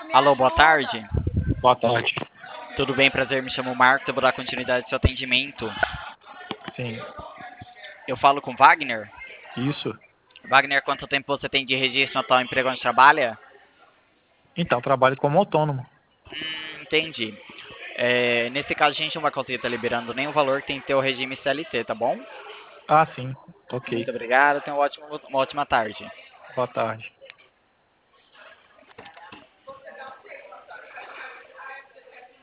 Alô, boa tarde. Boa tarde. Tudo bem? Prazer, me chamo Marcos, eu vou dar continuidade ao seu atendimento. Sim, Eu falo com Wagner. isso. Wagner, quanto tempo você tem de registro no atual emprego onde trabalha? Então, trabalho como autônomo. Entendi. Nesse caso, a gente não vai conseguir estar liberando nem o valor que tem que ter o regime CLT, tá bom? Ah, sim. Ok. Muito obrigado, tenha uma ótima tarde. Boa tarde.